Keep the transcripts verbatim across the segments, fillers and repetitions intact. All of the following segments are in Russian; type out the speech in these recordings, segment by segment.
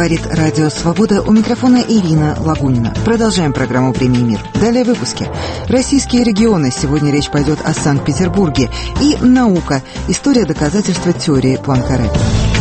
Говорит Радио Свобода, у микрофона Ирина Лагунина. Продолжаем программу «Премии Мир». Далее в выпуске. Российские регионы. Сегодня речь пойдет о Санкт-Петербурге. И наука. История доказательства теории Пуанкаре.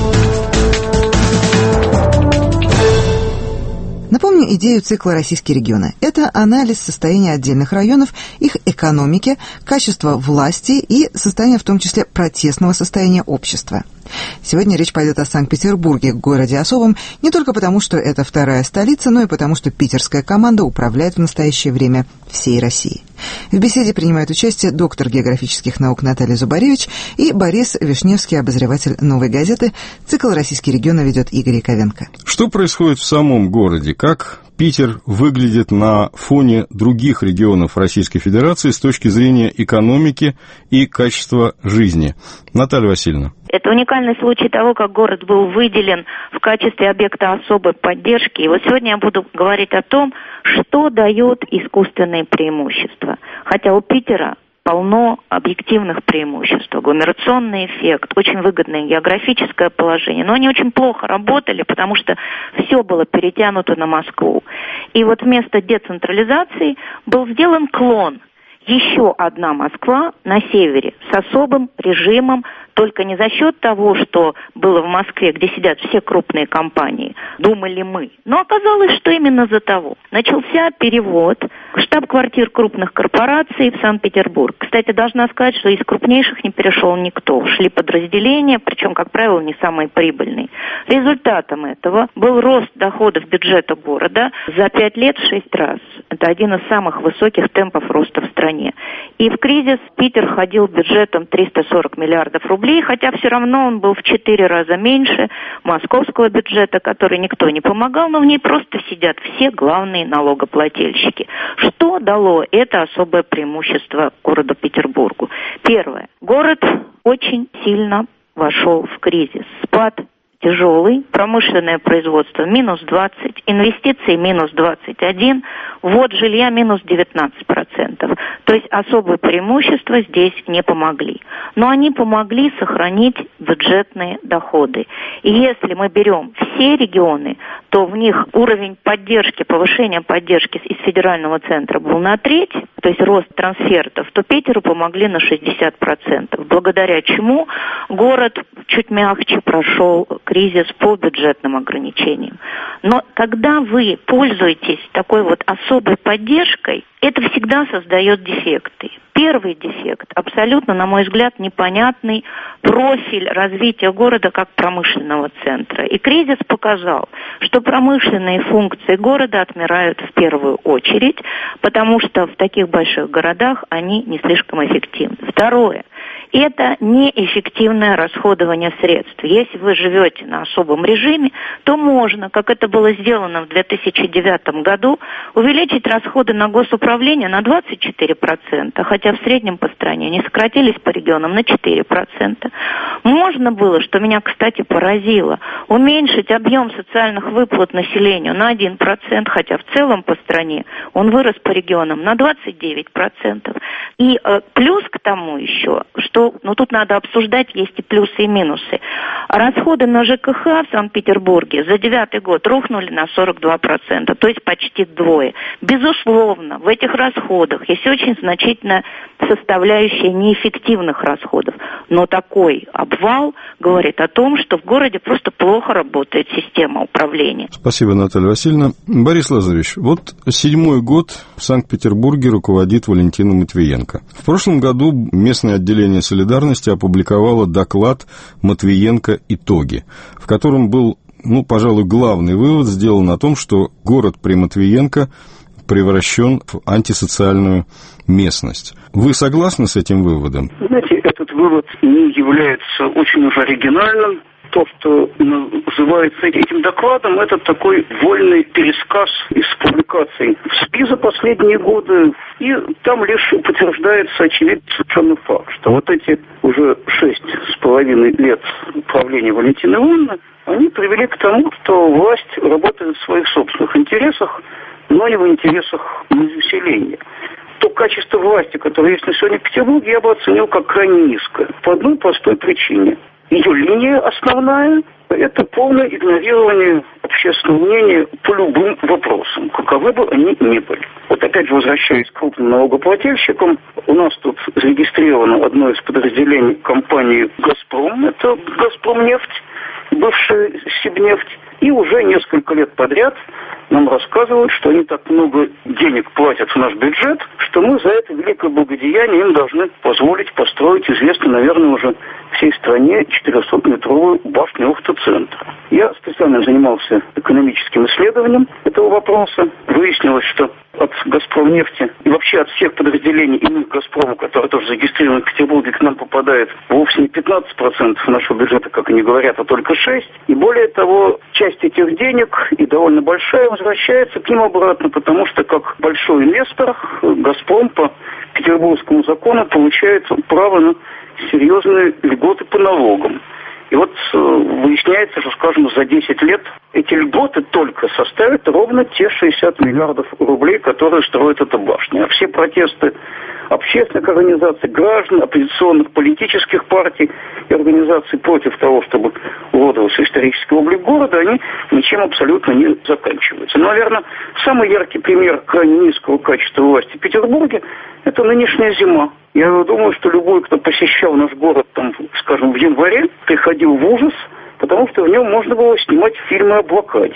Напомню идею цикла «Российские регионы». Это анализ состояния отдельных районов, их экономики, качества власти и состояния, в том числе, протестного состояния общества. Сегодня речь пойдет о Санкт-Петербурге, городе особом, не только потому, что это вторая столица, но и потому, что питерская команда управляет в настоящее время всей Россией. В беседе принимают участие доктор географических наук Наталья Зубаревич и Борис Вишневский, обозреватель «Новой газеты». Цикл «Российские регионы» ведет Игорь Яковенко. Что происходит в самом городе? Как Питер выглядит на фоне других регионов Российской Федерации с точки зрения экономики и качества жизни? Наталья Васильевна. Это уникальный случай того, как город был выделен в качестве объекта особой поддержки. И вот сегодня я буду говорить о том, что дает искусственные преимущества. Хотя у Питера полно объективных преимуществ. Агломерационный эффект, очень выгодное географическое положение. Но они очень плохо работали, потому что все было перетянуто на Москву. И вот вместо децентрализации был сделан клон. Еще одна Москва на севере с особым режимом, только не за счет того, что было в Москве, где сидят все крупные компании, думали мы. Но оказалось, что именно за того. Начался перевод штаб-квартир крупных корпораций в Санкт-Петербург. Кстати, должна сказать, что из крупнейших не перешел никто. Шли подразделения, причем, как правило, не самые прибыльные. Результатом этого был рост доходов бюджета города за пять лет в шесть раз. Это один из самых высоких темпов роста в стране. И в кризис Питер ходил бюджетом триста сорок миллиардов рублей, хотя все равно он был в четыре раза меньше московского бюджета, который никто не помогал, но в ней просто сидят все главные налогоплательщики. Что дало это особое преимущество городу Петербургу? Первое. Город очень сильно вошел в кризис. Спад тяжелый, промышленное производство минус двадцать, инвестиции минус двадцать один, ввод жилья минус девятнадцать процентов. То есть особые преимущества здесь не помогли. Но они помогли сохранить бюджетные доходы. И если мы берем все регионы, то в них уровень поддержки, повышения поддержки из федерального центра был на треть, то есть рост трансфертов, то Питеру помогли на шестьдесят процентов. Благодаря чему город чуть мягче прошел кризис по бюджетным ограничениям. Но когда вы пользуетесь такой вот особой поддержкой, это всегда создает дефекты. Первый дефект, абсолютно, на мой взгляд, непонятный профиль развития города как промышленного центра. И кризис показал, что промышленные функции города отмирают в первую очередь, потому что в таких больших городах они не слишком эффективны. Второе. Это неэффективное расходование средств. Если вы живете на особом режиме, то можно, как это было сделано в две тысячи девятом году, увеличить расходы на госуправление на двадцать четыре процента, хотя в среднем по стране они сократились по регионам на четыре процента. Можно было, что меня, кстати, поразило, уменьшить объем социальных выплат населению на один процент, хотя в целом по стране он вырос по регионам на двадцать девять процентов. И э, плюс к тому еще, что ну, тут надо обсуждать, есть и плюсы, и минусы. Расходы на ЖКХ в Санкт-Петербурге за девятый год рухнули на сорок два процента, то есть почти вдвое. Безусловно, в этих расходах есть очень значительная составляющая неэффективных расходов. Но такой обвал говорит о том, что в городе просто плохо работает система управления. Спасибо, Наталья Васильевна. Борис Лазаревич, вот седьмой год в Санкт-Петербурге руководит Валентина Матвиенко. В прошлом году местное отделение «Солидарности» опубликовало доклад «Матвиенко. Итоги», в котором был, ну, пожалуй, главный вывод сделан о том, что город при Матвиенко превращен в антисоциальную местность. Вы согласны с этим выводом? Знаете, этот вывод не является очень уж оригинальным. То, что называется этим докладом, это такой вольный пересказ из публикаций в СПИ за последние годы. И там лишь подтверждается очевидный совершенно факт, что вот эти уже шесть с половиной лет правления Валентины Ивановны, они привели к тому, что власть работает в своих собственных интересах, но не в интересах населения. То качество власти, которое есть на сегодня в Петербурге, я бы оценил как крайне низкое. По одной простой причине. ее линия основная – это полное игнорирование общественного мнения по любым вопросам, каковы бы они ни были. Вот опять же, возвращаясь к крупным налогоплательщикам, у нас тут зарегистрировано одно из подразделений компании «Газпром», это «Газпромнефть», бывшая «Сибнефть», и уже несколько лет подряд нам рассказывают, что они так много денег платят в наш бюджет, что мы за это великое благодеяние им должны позволить построить известную, наверное, уже всей стране четырехсотметровую башню автоцентра. Я специально занимался экономическим исследованием этого вопроса. Выяснилось, что от «Газпромнефти» и вообще от всех подразделений иных «Газпрома», которые тоже зарегистрированы в Петербурге, к нам попадает вовсе не пятнадцать процентов нашего бюджета, как они говорят, а только шесть процентов. И более того, часть этих денег, и довольно большая, возвращается к ним обратно, потому что как большой инвестор «Газпром» по петербургскому закону получает право на серьезные льготы по налогам. И вот выясняется, что, скажем, за десять лет эти льготы только составят ровно те шестьдесят миллиардов рублей, которые строит эта башня. А все протесты общественных организаций, граждан, оппозиционных политических партий и организаций против того, чтобы уродовался исторический облик города, они ничем абсолютно не заканчиваются. Но, наверное, самый яркий пример крайне низкого качества власти в Петербурге – это нынешняя зима. Я думаю, что любой, кто посещал наш город, там, скажем, в январе, приходил в ужас, потому что в нем можно было снимать фильмы о блокаде.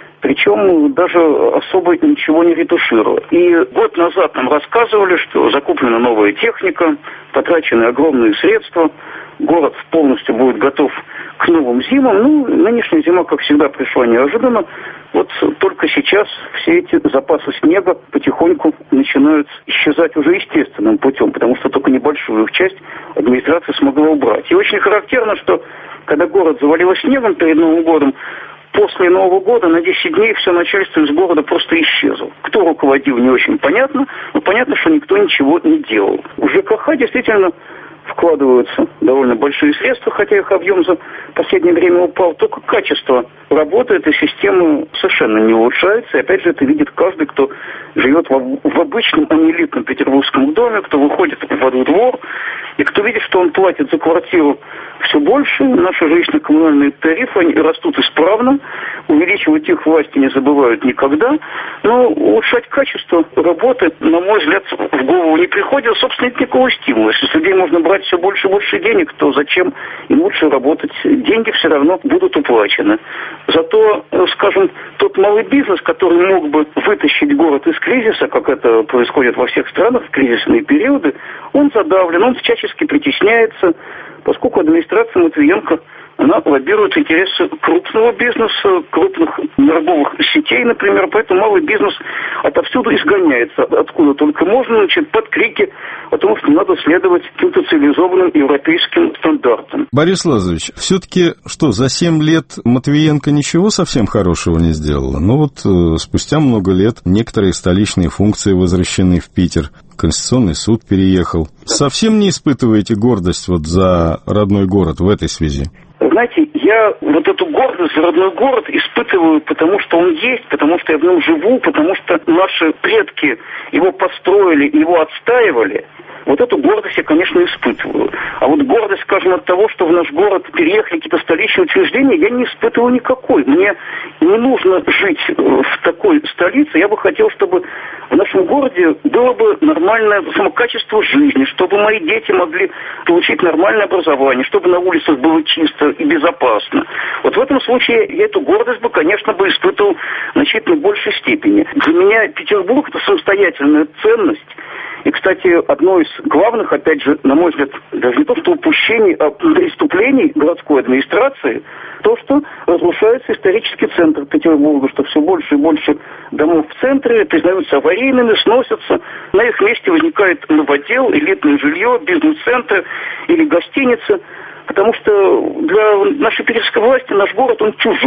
Причем даже особо ничего не ретушируя. И год назад нам рассказывали, что закуплена новая техника, потрачены огромные средства, город полностью будет готов к новым зимам. Ну, нынешняя зима, как всегда, пришла неожиданно. Вот только сейчас все эти запасы снега потихоньку начинают исчезать уже естественным путем, потому что только небольшую их часть администрация смогла убрать. И очень характерно, что когда город завалило снегом перед Новым годом, после Нового года на десять дней все начальство из города просто исчезло. Кто руководил, не очень понятно, но понятно, что никто ничего не делал. В ЖКХ действительно вкладываются довольно большие средства, хотя их объем за последнее время упал. Только качество работы этой системы совершенно не улучшается. И опять же, это видит каждый, кто живет в, в обычном, а не элитном петербургском доме, кто выходит во двор, и кто видит, что он платит за квартиру все больше. Наши жилищно-коммунальные тарифы, они растут исправно, увеличивать их власти не забывают никогда, но улучшать качество работы, на мой взгляд, в голову не приходит. Собственно, нет никакого стимула. Если с людей можно брать все больше и больше денег, то зачем им лучше работать? Деньги все равно будут уплачены. Зато, скажем, тот малый бизнес, который мог бы вытащить город из кризиса, как это происходит во всех странах в кризисные периоды, он задавлен, он всячески притесняется, поскольку администрация Матвиенко, она лоббирует интересы крупного бизнеса, крупных торговых сетей, например, поэтому малый бизнес отовсюду изгоняется, откуда только можно, значит, под крики о том, что надо следовать каким-то цивилизованным европейским стандартам. Борис Лазаревич, все-таки что, за семь лет Матвиенко ничего совсем хорошего не сделала? Ну вот э, спустя много лет некоторые столичные функции возвращены в Питер, Конституционный суд переехал. Совсем не испытываете гордость вот за родной город в этой связи? Знаете, я вот эту гордость за родной город испытываю, потому что он есть, потому что я в нем живу, потому что наши предки его построили, его отстаивали. Вот эту гордость я, конечно, испытываю. А вот гордость, скажем, от того, что в наш город переехали какие-то столичные учреждения, я не испытываю никакой. Мне не нужно жить в такой столице. Я бы хотел, чтобы в нашем городе было бы нормальное самокачество жизни, чтобы мои дети могли получить нормальное образование, чтобы на улицах было чисто и безопасно. Вот в этом случае я эту гордость бы, конечно, бы испытывал в значительно большей степени. Для меня Петербург – это самостоятельная ценность. И, кстати, одно из главных, опять же, на мой взгляд, даже не то, что упущений, а преступлений городской администрации, то, что разрушается исторический центр Петербурга, что все больше и больше домов в центре признаются аварийными, сносятся. На их месте возникает новодел, элитное жилье, бизнес-центр или гостиница. Потому что для нашей питерской власти наш город, он чужой.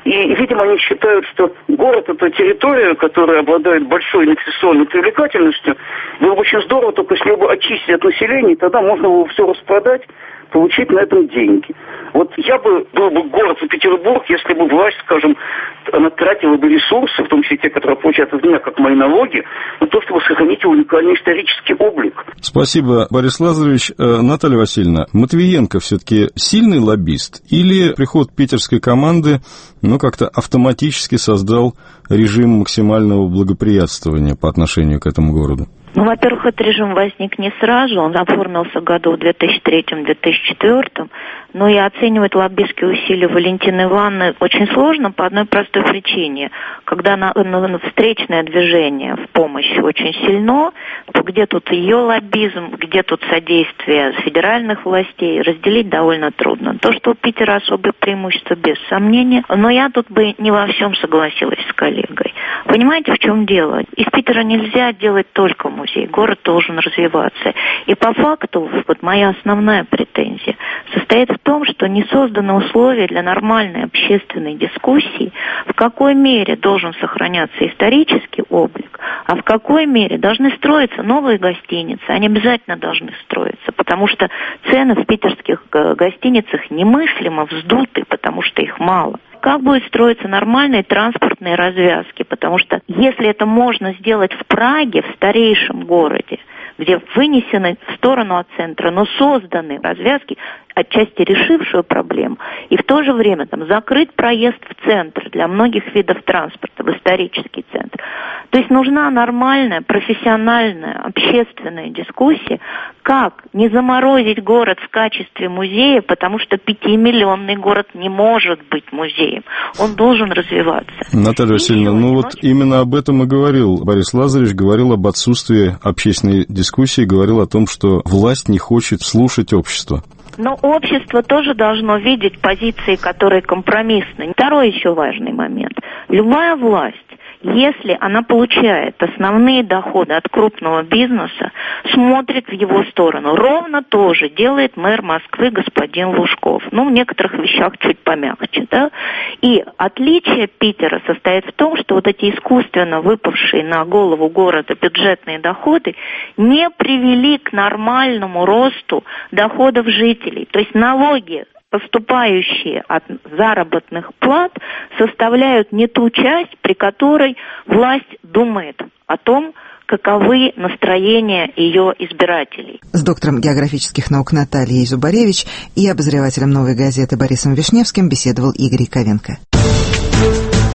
И, видимо, они считают, что город – это территория, которая обладает большой инвестиционной привлекательностью. Было бы очень здорово, только если бы очистить от населения, тогда можно было все распродать, получить на этом деньги. Вот я бы был бы город Петербург, если бы власть, скажем, она тратила бы ресурсы, в том числе те, которые получают от меня, как мои налоги, на то, чтобы сохранить уникальный исторический облик. Спасибо, Борис Лазаревич. Наталья Васильевна, Матвиенко все-таки сильный лоббист или приход питерской команды, ну, как-то автоматически создал режим максимального благоприятствования по отношению к этому городу? Ну, во-первых, этот режим возник не сразу, он оформился в году в две тысячи третьем — две тысячи четвёртом, но и оценивать лоббистские усилия Валентины Ивановны очень сложно по одной простой причине. Когда на, на встречное движение в помощь очень сильно, то где тут ее лоббизм, где тут содействие федеральных властей, разделить довольно трудно. То, что у Питера особое преимущество, без сомнения, но я тут бы не во всем согласилась с коллегой. Понимаете, в чем дело? Из Питера нельзя делать только музей, город должен развиваться. И по факту, вот моя основная претензия состоит в том, что не созданы условия для нормальной общественной дискуссии, в какой мере должен сохраняться исторический облик, а в какой мере должны строиться новые гостиницы. Они обязательно должны строиться, потому что цены в питерских гостиницах немыслимо вздуты, потому что их мало. Как будет строиться нормальные транспортные развязки, потому что если это можно сделать в Праге, в старейшем городе, где вынесены в сторону от центра, но созданы развязки, отчасти решившую проблему, и в то же время там закрыть проезд в центр для многих видов транспорта, в исторический центр. То есть нужна нормальная, профессиональная, общественная дискуссия, как не заморозить город в качестве музея, потому что пятимиллионный город не может быть музеем. Он должен развиваться. Наталья Васильевна, ну вот именно об этом и говорил Борис Лазаревич, говорил об отсутствии общественной дискуссии, говорил о том, что власть не хочет слушать общество. Но общество тоже должно видеть позиции, которые компромиссны. Второй еще важный момент. Любая власть, если она получает основные доходы от крупного бизнеса, смотрит в его сторону. Ровно то же делает мэр Москвы господин Лужков. Ну, в некоторых вещах чуть помягче, да. И отличие Питера состоит в том, что вот эти искусственно выпавшие на голову города бюджетные доходы не привели к нормальному росту доходов жителей. То есть налоги, поступающие от заработных плат, составляют не ту часть, при которой власть думает о том, каковы настроения ее избирателей. С доктором географических наук Натальей Зубаревич и обозревателем «Новой газеты» Борисом Вишневским беседовал Игорь Яковенко.